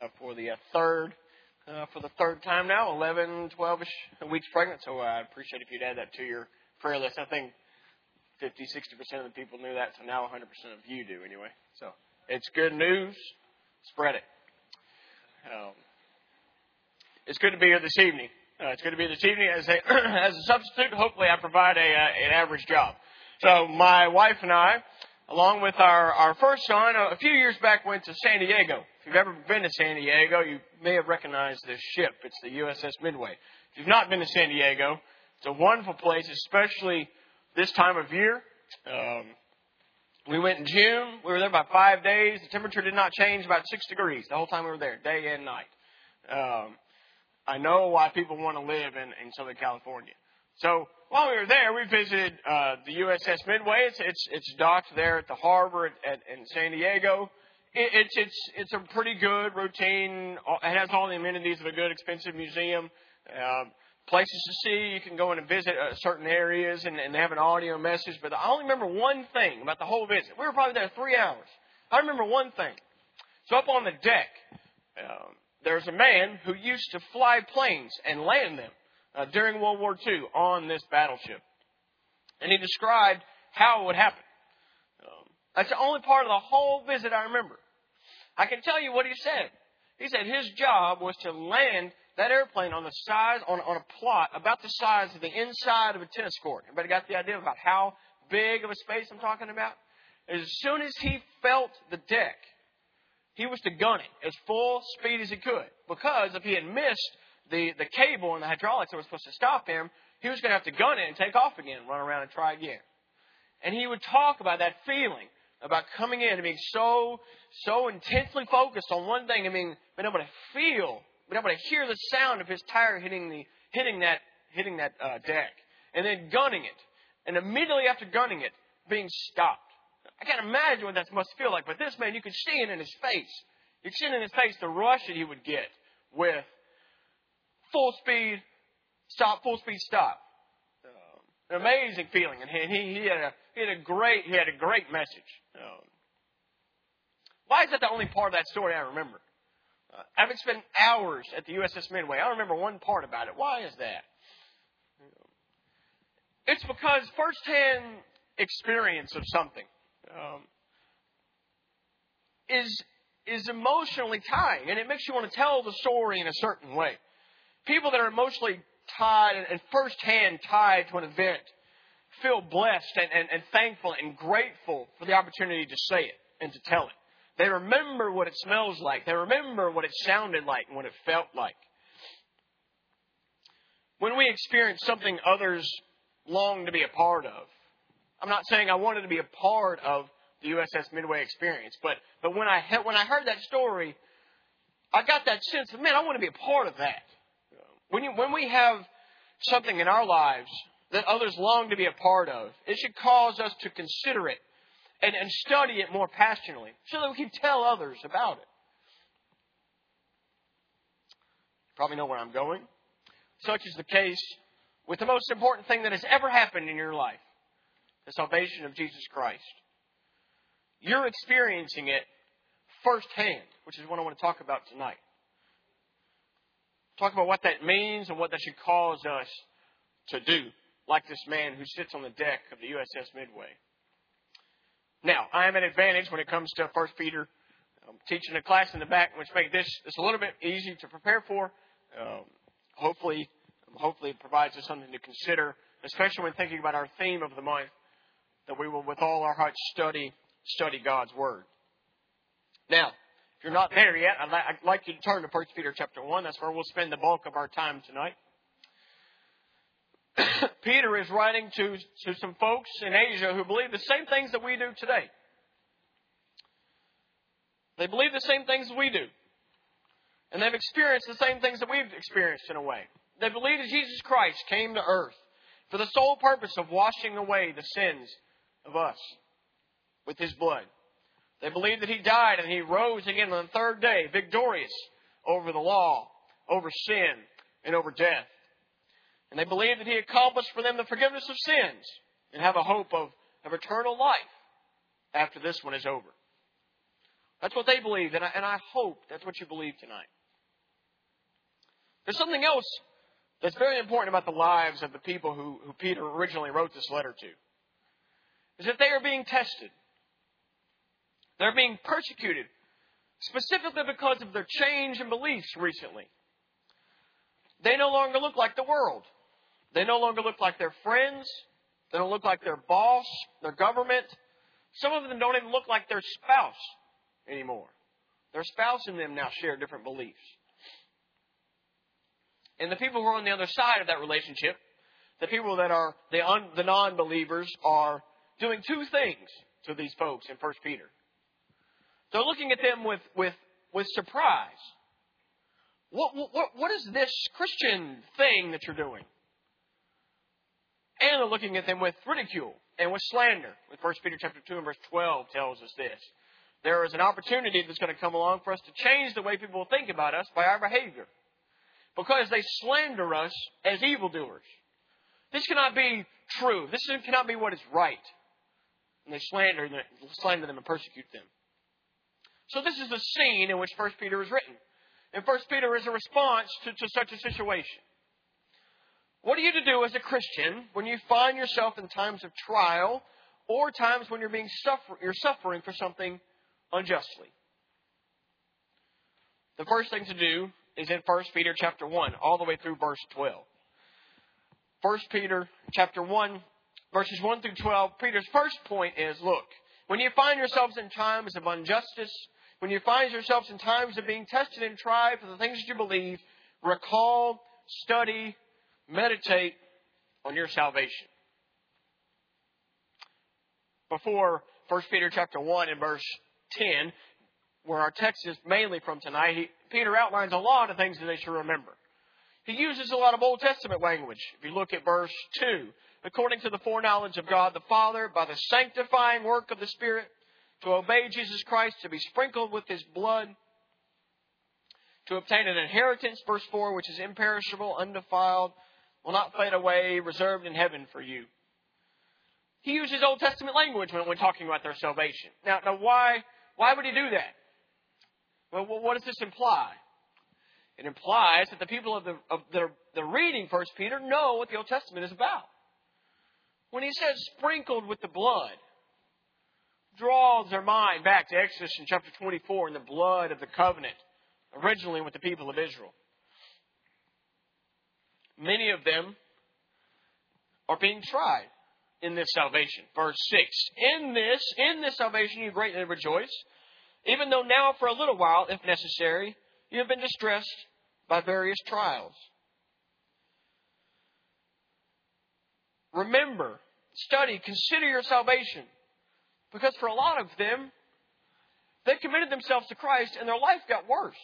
for the third time now, 11, 12-ish weeks pregnant. So I appreciate if you'd add that to your prayer list. I think 50, 60% of the people knew that, so now 100% of you do anyway. So it's good news. Spread it. It's good to be here this evening. It's good to be here this evening as a substitute. Hopefully I provide an average job. So my wife and I, along with our first son, a few years back went to San Diego. If you've ever been to San Diego, you may have recognized this ship. It's the USS Midway. If you've not been to San Diego, it's a wonderful place, especially this time of year. We went in June. We were there about 5 days. The temperature did not change, about 6 degrees the whole time we were there, day and night. I know why people want to live in Southern California. So while we were there, we visited the USS Midway. It's docked there at the harbor in San Diego. It's a pretty good routine. It has all the amenities of a good, expensive museum. Places to see. You can go in and visit certain areas, and they have an audio message. But I only remember one thing about the whole visit. We were probably there 3 hours. I remember one thing. So up on the deck, there's a man who used to fly planes and land them during World War II on this battleship. And he described how it would happen. That's the only part of the whole visit I remember. I can tell you what he said. He said his job was to land that airplane on a plot about the size of the inside of a tennis court. Everybody got the idea about how big of a space I'm talking about? As soon as he felt the deck, he was to gun it as full speed as he could. Because if he had missed the cable and the hydraulics that were supposed to stop him, he was going to have to gun it and take off again, run around and try again. And he would talk about that feeling, about coming in and being so intensely focused on one thing. I mean, being able to feel, being able to hear the sound of his tire hitting that deck, and then gunning it, and immediately after gunning it, being stopped. I can't imagine what that must feel like. But this man, you could see it in his face. You could see it in his face, the rush that he would get with full speed stop. An amazing feeling, and he had a great message. Why is that the only part of that story I remember? Having spent hours at the USS Midway, I remember one part about it. Why is that? It's because firsthand experience of something is emotionally tying, and it makes you want to tell the story in a certain way. People that are emotionally tied and firsthand tied to an event feel blessed and thankful and grateful for the opportunity to say it and to tell it. They remember what it smells like. They remember what it sounded like and what it felt like. When we experience something others long to be a part of, I'm not saying I wanted to be a part of the USS Midway experience, but when I heard that story, I got that sense of, man, I want to be a part of that. When we have something in our lives that others long to be a part of, it should cause us to consider it and study it more passionately so that we can tell others about it. You probably know where I'm going. Such is the case with the most important thing that has ever happened in your life, the salvation of Jesus Christ. You're experiencing it firsthand, which is what I want to talk about tonight. Talk about what that means and what that should cause us to do, like this man who sits on the deck of the USS Midway. Now, I am at an advantage when it comes to 1 Peter. I'm teaching a class in the back, which makes this a little bit easy to prepare for. Hopefully it provides us something to consider, especially when thinking about our theme of the month, that we will with all our hearts study God's Word. Now, if you're not there yet, I'd like you to turn to 1 Peter chapter 1. That's where we'll spend the bulk of our time tonight. Peter is writing to some folks in Asia who believe the same things that we do today. They believe the same things we do. And they've experienced the same things that we've experienced in a way. They believe that Jesus Christ came to earth for the sole purpose of washing away the sins of us with His blood. They believe that He died and He rose again on the third day, victorious over the law, over sin, and over death. And they believe that He accomplished for them the forgiveness of sins and have a hope of eternal life after this one is over. That's what they believed, and I hope that's what you believe tonight. There's something else that's very important about the lives of the people who Peter originally wrote this letter to. Is that they are being tested. They're being persecuted, specifically because of their change in beliefs recently. They no longer look like the world. They no longer look like their friends. They don't look like their boss, their government. Some of them don't even look like their spouse anymore. Their spouse and them now share different beliefs. And the people who are on the other side of that relationship, the people that are the non-believers, are doing two things to these folks in 1 Peter. They're looking at them with surprise. What is this Christian thing that you're doing? And they're looking at them with ridicule and with slander. With 1 Peter chapter 2 and verse 12 tells us this. There is an opportunity that's going to come along for us to change the way people think about us by our behavior. Because they slander us as evildoers. This cannot be true. This cannot be what is right. And they slander them and persecute them. So this is the scene in which 1 Peter is written. And 1 Peter is a response to such a situation. What are you to do as a Christian when you find yourself in times of trial or times when you're suffering for something unjustly? The first thing to do is in 1 Peter chapter 1, all the way through verse 12. 1 Peter chapter 1, verses 1 through 12, Peter's first point is, look, when you find yourselves in times of injustice, when you find yourselves in times of being tested and tried for the things that you believe, recall, study, meditate on your salvation. Before 1 Peter chapter 1 and verse 10, where our text is mainly from tonight, Peter outlines a lot of things that they should remember. He uses a lot of Old Testament language. If you look at verse 2, according to the foreknowledge of God the Father, by the sanctifying work of the Spirit, to obey Jesus Christ, to be sprinkled with His blood, to obtain an inheritance, verse 4, which is imperishable, undefiled, will not fade away, reserved in heaven for you. He uses Old Testament language when talking about their salvation. Now why would he do that? Well, what does this imply? It implies that the people the reading 1 Peter know what the Old Testament is about. When he says sprinkled with the blood, draws their mind back to Exodus in chapter 24 and the blood of the covenant, originally with the people of Israel. Many of them are being tried in this salvation. Verse 6, in this salvation you greatly rejoice, even though now for a little while, if necessary, you have been distressed by various trials. Remember, study, consider your salvation. Because for a lot of them, they committed themselves to Christ and their life got worse.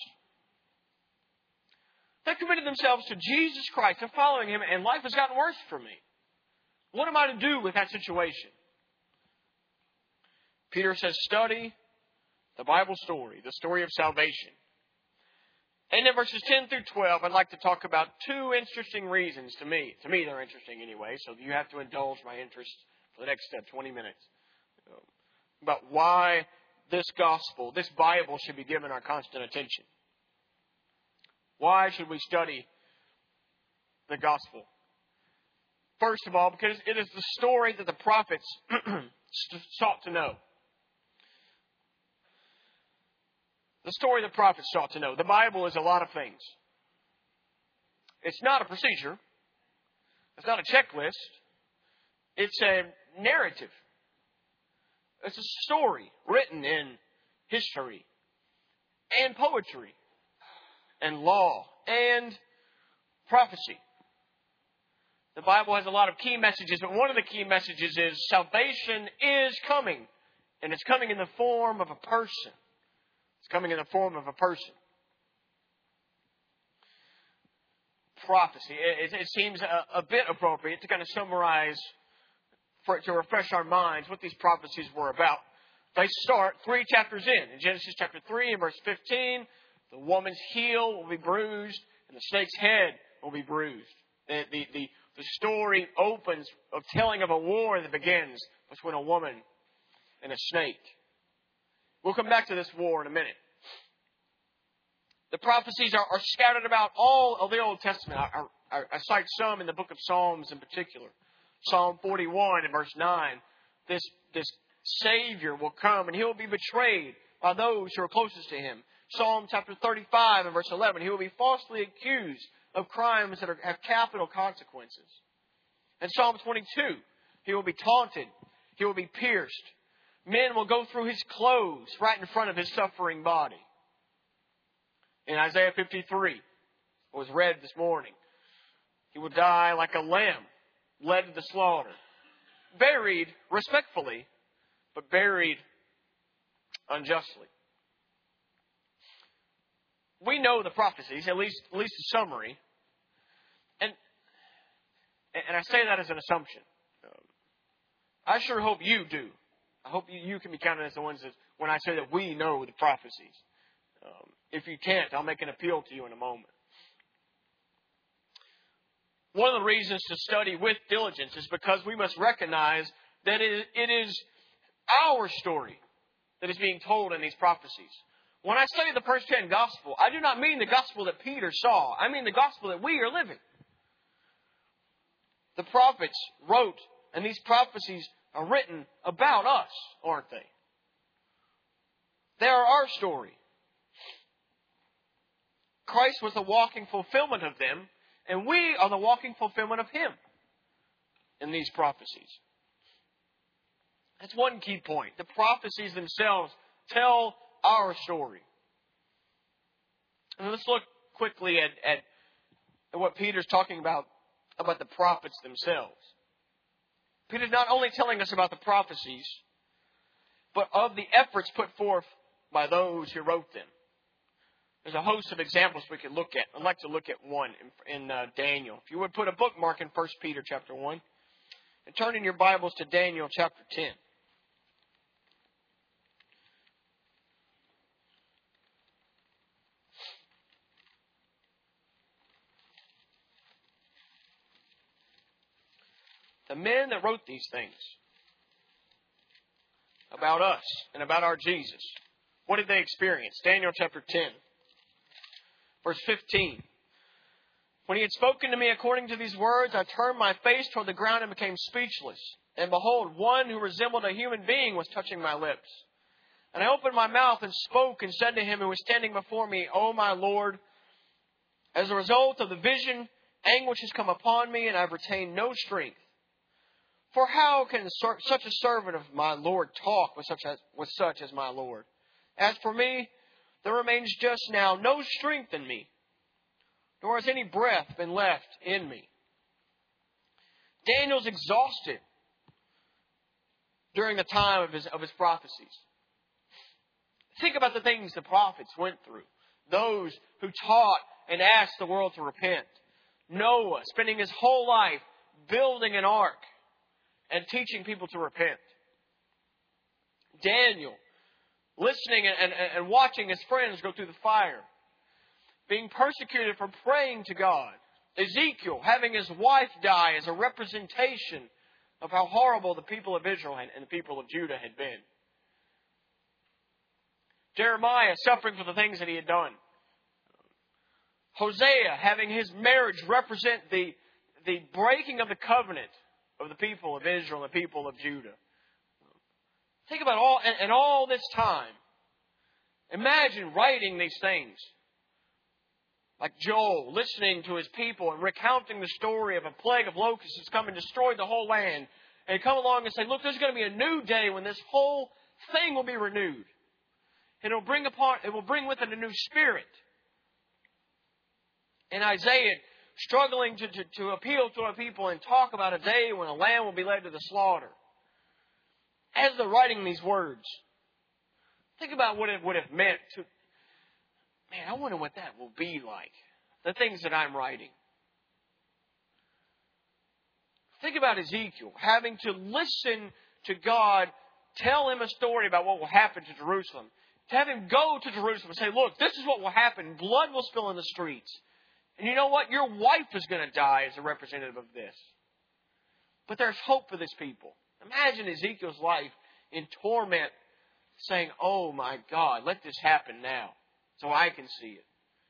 They committed themselves to Jesus Christ and following Him, and life has gotten worse for me. What am I to do with that situation? Peter says, study the Bible story, the story of salvation. And in verses 10 through 12, I'd like to talk about two interesting reasons to me. To me, they're interesting anyway, so you have to indulge my interest for the next 20 minutes. About why this gospel, this Bible, should be given our constant attention. Why should we study the gospel? First of all, because it is the story that the prophets sought to know. The story the prophets sought to know. The Bible is a lot of things. It's not a procedure. It's not a checklist. It's a narrative. It's a story written in history and poetry and law and prophecy. The Bible has a lot of key messages, but one of the key messages is salvation is coming. And it's coming in the form of a person. It's coming in the form of a person. Prophecy. It seems a bit appropriate to kind of summarize, to refresh our minds, what these prophecies were about. They start 3 chapters in. In Genesis chapter 3 and verse 15, the woman's heel will be bruised and the snake's head will be bruised. The story opens of telling of a war that begins between a woman and a snake. We'll come back to this war in a minute. The prophecies are scattered about all of the Old Testament. I cite some in the book of Psalms in particular. Psalm 41 and verse 9. This Savior will come and He will be betrayed by those who are closest to Him. Psalm chapter 35 and verse 11. He will be falsely accused of crimes that have capital consequences. And Psalm 22. He will be taunted. He will be pierced. Men will go through His clothes right in front of His suffering body. In Isaiah 53, it was read this morning, He will die like a lamb led to the slaughter. Buried respectfully, but buried unjustly. We know the prophecies, at least a summary. And I say that as an assumption. I sure hope you do. I hope you can be counted as the ones that, when I say that we know the prophecies. If you can't, I'll make an appeal to you in a moment. One of the reasons to study with diligence is because we must recognize that it is our story that is being told in these prophecies. When I study the first 10 Gospels, I do not mean the Gospel that Peter saw. I mean the Gospel that we are living. The prophets wrote, and these prophecies are written about us, aren't they? They are our story. Christ was the walking fulfillment of them, and we are the walking fulfillment of Him in these prophecies. That's one key point. The prophecies themselves tell our story. And let's look quickly at what Peter's talking about the prophets themselves. Peter's not only telling us about the prophecies, but of the efforts put forth by those who wrote them. There's a host of examples we could look at. I'd like to look at one in Daniel. If you would put a bookmark in 1 Peter chapter 1 and turn in your Bibles to Daniel chapter 10. The men that wrote these things about us and about our Jesus, what did they experience? Daniel chapter 10. Verse 15. When he had spoken to me according to these words, I turned my face toward the ground and became speechless. And behold, one who resembled a human being was touching my lips. And I opened my mouth and spoke and said to him who was standing before me, O my Lord, as a result of the vision, anguish has come upon me, and I have retained no strength. For how can such a servant of my Lord talk with such as my Lord? As for me, there remains just now no strength in me, nor has any breath been left in me. Daniel's exhausted during the time of his prophecies. Think about the things the prophets went through. Those who taught and asked the world to repent. Noah spending his whole life building an ark and teaching people to repent. Daniel listening and watching his friends go through the fire. Being persecuted for praying to God. Ezekiel having his wife die as a representation of how horrible the people of Israel and the people of Judah had been. Jeremiah suffering for the things that he had done. Hosea having his marriage represent the breaking of the covenant of the people of Israel and the people of Judah. Think about all this time. Imagine writing these things. Like Joel, listening to his people and recounting the story of a plague of locusts that's come and destroyed the whole land. And come along and say, look, there's going to be a new day when this whole thing will be renewed. And it will bring with it a new spirit. And Isaiah struggling to appeal to our people and talk about a day when a lamb will be led to the slaughter. As they're writing these words, think about what it would have meant to... Man, I wonder what that will be like. The things that I'm writing. Think about Ezekiel having to listen to God tell him a story about what will happen to Jerusalem. To have him go to Jerusalem and say, look, this is what will happen. Blood will spill in the streets. And you know what? Your wife is going to die as a representative of this. But there's hope for this people. Imagine Ezekiel's life in torment saying, oh my God, let this happen now so I can see it.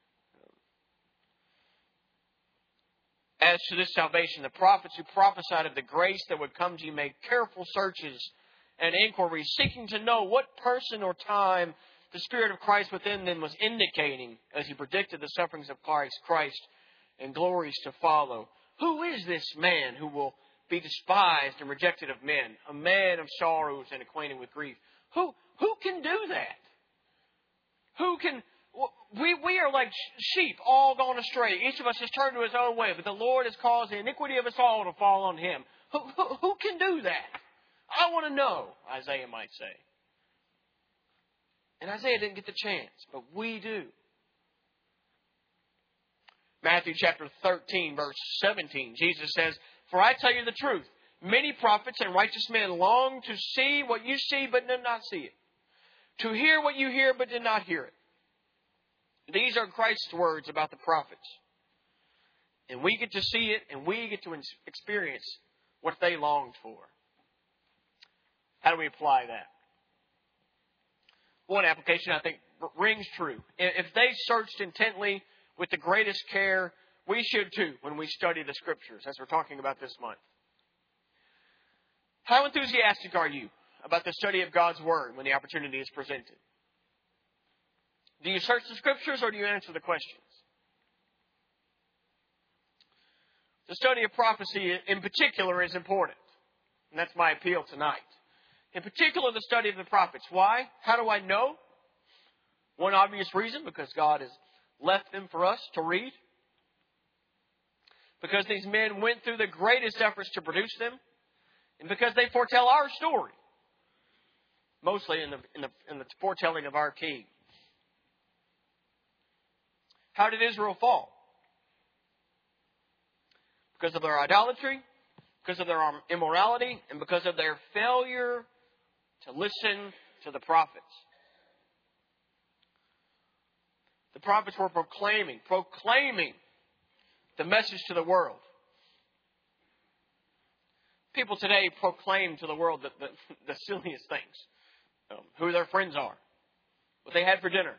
As to this salvation, the prophets who prophesied of the grace that would come to you made careful searches and inquiries, seeking to know what person or time the Spirit of Christ within them was indicating as He predicted the sufferings of Christ and glories to follow. Who is this man who will be despised and rejected of men, a man of sorrows and acquainted with grief? Who can do that? Who can... We are like sheep, all gone astray. Each of us has turned to his own way, but the Lord has caused the iniquity of us all to fall on Him. Who can do that? I want to know, Isaiah might say. And Isaiah didn't get the chance, but we do. Matthew chapter 13, verse 17, Jesus says, "For I tell you the truth, many prophets and righteous men long to see what you see, but did not see it. To hear what you hear, but did not hear it." These are Christ's words about the prophets. And we get to see it, and we get to experience what they longed for. How do we apply that? One application I think rings true. If they searched intently with the greatest care, we should too when we study the Scriptures, as we're talking about this month. How enthusiastic are you about the study of God's Word when the opportunity is presented? Do you search the Scriptures or do you answer the questions? The study of prophecy in particular is important. And that's my appeal tonight. In particular, the study of the prophets. Why? How do I know? One obvious reason, because God has left them for us to read. Because these men went through the greatest efforts to produce them. And because they foretell our story. Mostly in the foretelling of our King. How did Israel fall? Because of their idolatry, because of their immorality, and because of their failure to listen to the prophets. The prophets were proclaiming the message to the world. People today proclaim to the world the silliest things. Who their friends are. What they had for dinner.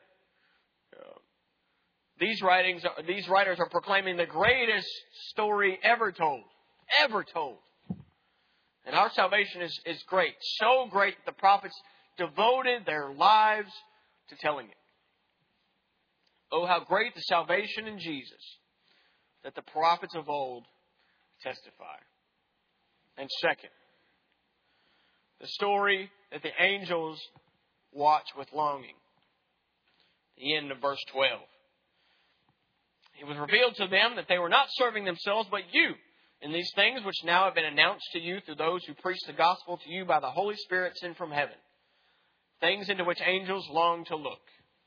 These writers are proclaiming the greatest story ever told. Ever told. And our salvation is great. So great that the prophets devoted their lives to telling it. Oh, how great the salvation in Jesus that the prophets of old testify. And second, the story that the angels watch with longing. The end of verse 12. It was revealed to them that they were not serving themselves, but you, in these things which now have been announced to you through those who preach the gospel to you by the Holy Spirit sent from heaven. Things into which angels long to look.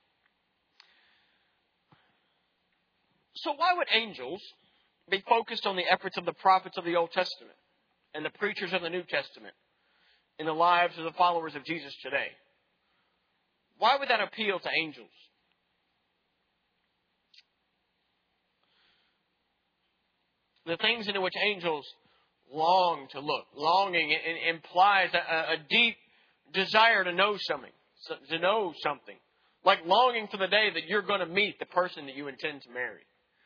So why would angels be focused on the efforts of the prophets of the Old Testament and the preachers of the New Testament in the lives of the followers of Jesus today? Why would that appeal to angels? The things into which angels long to look. Longing implies a deep desire to know something. Like longing for the day that you're going to meet the person that you intend to marry.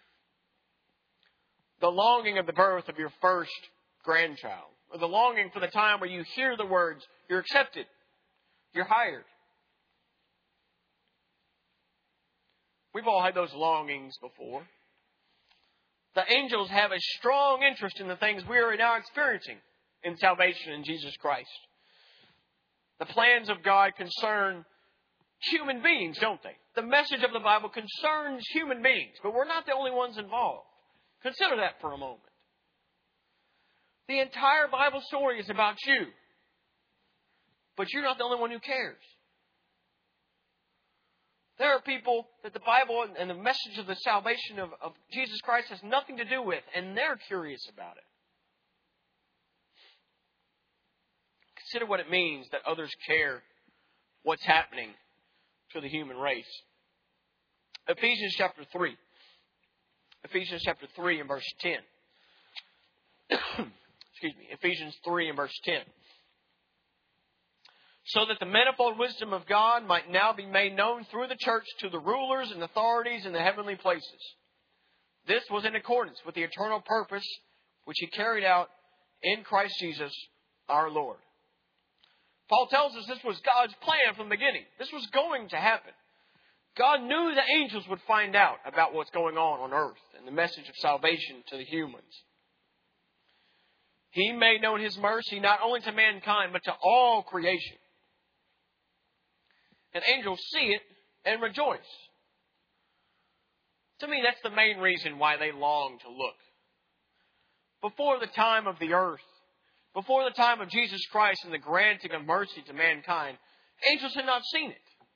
The longing of the birth of your first grandchild. Or the longing for the time where you hear the words, you're accepted. You're hired. We've all had those longings before. The angels have a strong interest in the things we are now experiencing in salvation in Jesus Christ. The plans of God concern human beings, don't they? The message of the Bible concerns human beings, but we're not the only ones involved. Consider that for a moment. The entire Bible story is about you, but you're not the only one who cares. There are people that the Bible and the message of the salvation of Jesus Christ has nothing to do with, and they're curious about it. Consider what it means that others care what's happening to the human race. Ephesians chapter 3. Ephesians chapter 3 and verse 10. Excuse me. Ephesians 3 and verse 10. so that the manifold wisdom of God might now be made known through the church to the rulers and authorities in the heavenly places. This was in accordance with the eternal purpose which He carried out in Christ Jesus our Lord. Paul tells us this was God's plan from the beginning. This was going to happen. God knew the angels would find out about what's going on earth and the message of salvation to the humans. He made known His mercy not only to mankind, but to all creation. And angels see it and rejoice. To me, that's the main reason why they long to look. Before the time of the earth, before the time of Jesus Christ and the granting of mercy to mankind, angels had not seen it.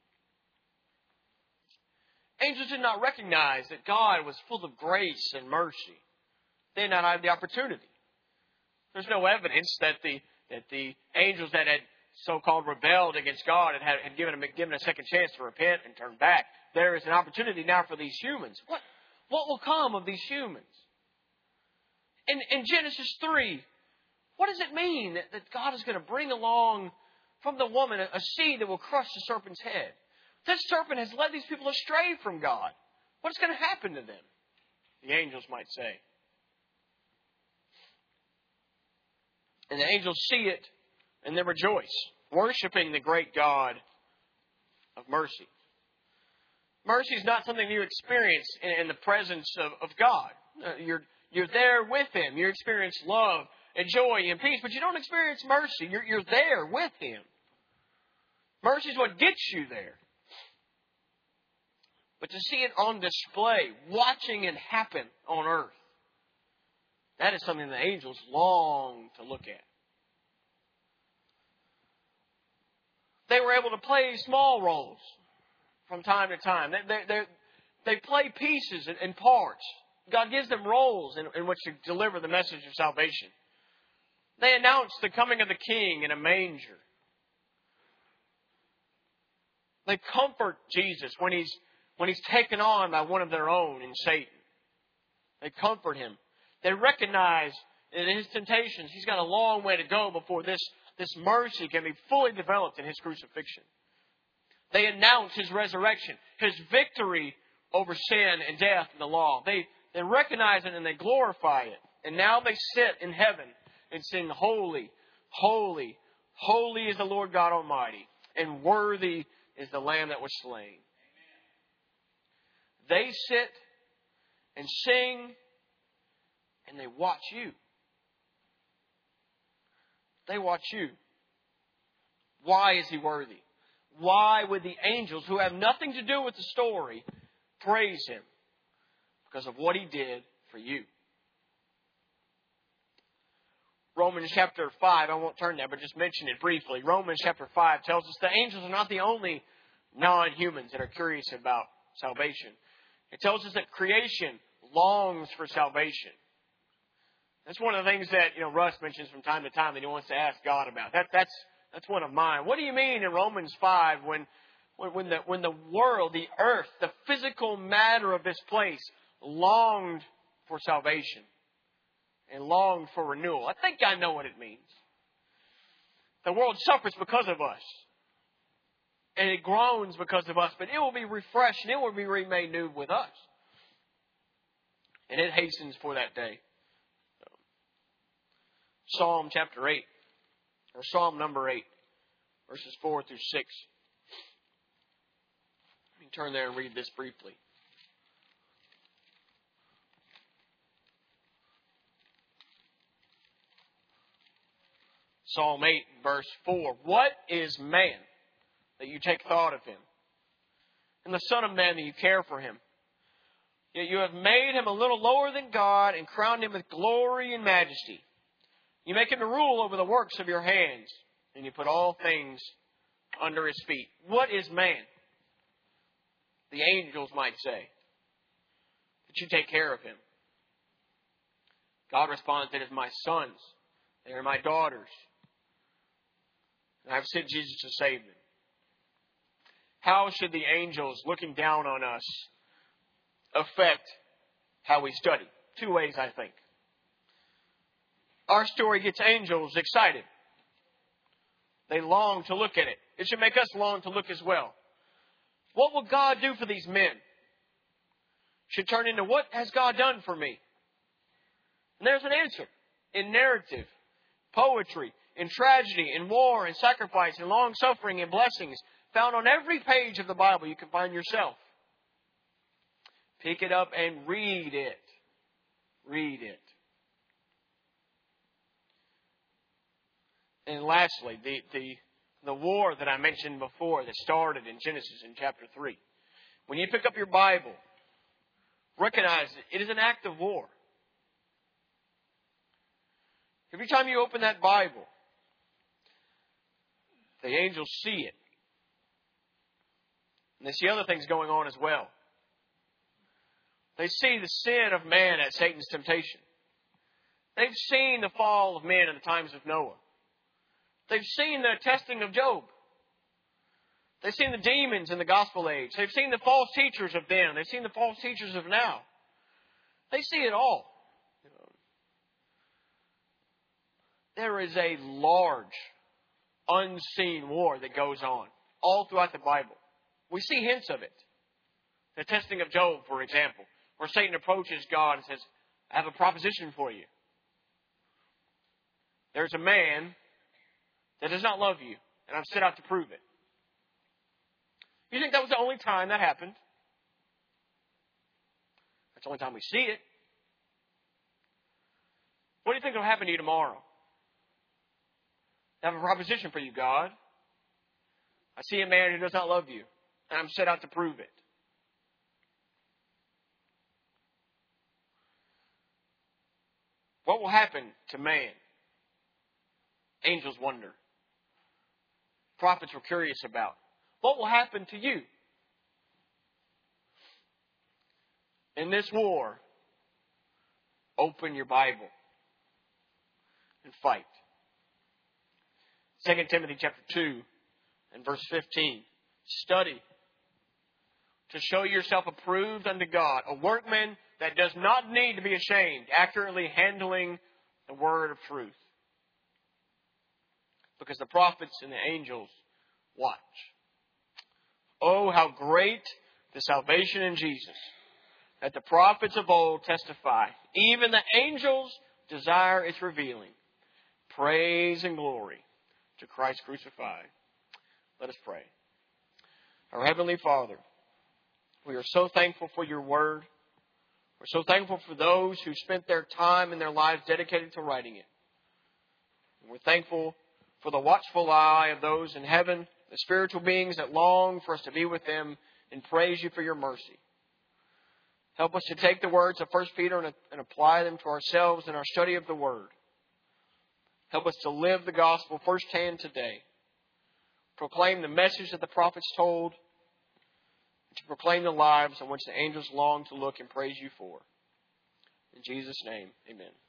Angels did not recognize that God was full of grace and mercy. They did not have the opportunity. There's no evidence that the angels that had so-called rebelled against God and had given a second chance to repent and turn back. There is an opportunity now for these humans. What will come of these humans? In Genesis 3, what does it mean that God is going to bring along from the woman a seed that will crush the serpent's head? This serpent has led these people astray from God. What's going to happen to them? The angels might say. And the angels see it and they rejoice, worshiping the great God of mercy. Mercy is not something you experience in the presence of God. You're there with Him. You experience love and joy and peace, but you don't experience mercy. You're there with Him. Mercy is what gets you there. But to see it on display, watching it happen on earth, that is something the angels long to look at. They were able to play small roles from time to time. They play pieces and parts. God gives them roles in which to deliver the message of salvation. They announce the coming of the King in a manger. They comfort Jesus when he's taken on by one of their own in Satan. They comfort Him. They recognize in His temptations, He's got a long way to go before this mercy can be fully developed in His crucifixion. They announce His resurrection, His victory over sin and death and the law. They recognize it and they glorify it. And now they sit in heaven and sing, Holy, holy, holy is the Lord God Almighty, and worthy is the Lamb that was slain. They sit and sing and they watch you. They watch you. Why is He worthy? Why would the angels, who have nothing to do with the story, praise Him? Because of what He did for you. Romans chapter 5, I won't turn there, but just mention it briefly. Romans chapter 5 tells us the angels are not the only non-humans that are curious about salvation. It tells us that creation longs for salvation. That's one of the things that Russ mentions from time to time that he wants to ask God about. That's one of mine. What do you mean in Romans 5 when the world, the earth, the physical matter of this place longed for salvation and longed for renewal? I think I know what it means. The world suffers because of us. And it groans because of us. But it will be refreshed and it will be remade new with us. And it hastens for that day. Psalm chapter 8, or Psalm number 8, verses 4 through 6. Let me turn there and read this briefly. Psalm 8, verse 4. What is man that you take thought of him? And the Son of Man that you care for him? Yet you have made him a little lower than God and crowned him with glory and majesty. You make him to rule over the works of your hands, and you put all things under his feet. What is man? The angels might say that you take care of him. God responds, that is my sons. They are my daughters. And I've sent Jesus to save them. How should the angels looking down on us affect how we study? Two ways, I think. Our story gets angels excited. They long to look at it. It should make us long to look as well. What will God do for these men? Should turn into, what has God done for me? And there's an answer. In narrative, poetry, in tragedy, in war, in sacrifice, in long suffering, in blessings, found on every page of the Bible you can find yourself. Pick it up and read it. Read it. And lastly, the war that I mentioned before that started in Genesis in chapter 3. When you pick up your Bible, recognize it is an act of war. Every time you open that Bible, the angels see it. And they see other things going on as well. They see the sin of man at Satan's temptation. They've seen the fall of men in the times of Noah. They've seen the testing of Job. They've seen the demons in the gospel age. They've seen the false teachers of then. They've seen the false teachers of now. They see it all. There is a large, unseen war that goes on all throughout the Bible. We see hints of it. The testing of Job, for example, where Satan approaches God and says, I have a proposition for you. There's a man that does not love you, and I'm set out to prove it. You think that was the only time that happened? That's the only time we see it. What do you think will happen to you tomorrow? I have a proposition for you, God. I see a man who does not love you, and I'm set out to prove it. What will happen to man? Angels wonder. Prophets were curious about. What will happen to you? In this war, open your Bible and fight. 2 Timothy chapter 2 and verse 15. Study to show yourself approved unto God, a workman that does not need to be ashamed, accurately handling the word of truth. Because the prophets and the angels watch. Oh, how great the salvation in Jesus, that the prophets of old testify. Even the angels desire its revealing. Praise and glory to Christ crucified. Let us pray. Our Heavenly Father, we are so thankful for your word. We're so thankful for those who spent their time and their lives dedicated to writing it. And we're thankful for the watchful eye of those in heaven, the spiritual beings that long for us to be with them, and praise you for your mercy. Help us to take the words of 1 Peter and apply them to ourselves in our study of the Word. Help us to live the gospel firsthand today. Proclaim the message that the prophets told, and to proclaim the lives on which the angels long to look and praise you for. In Jesus' name, amen.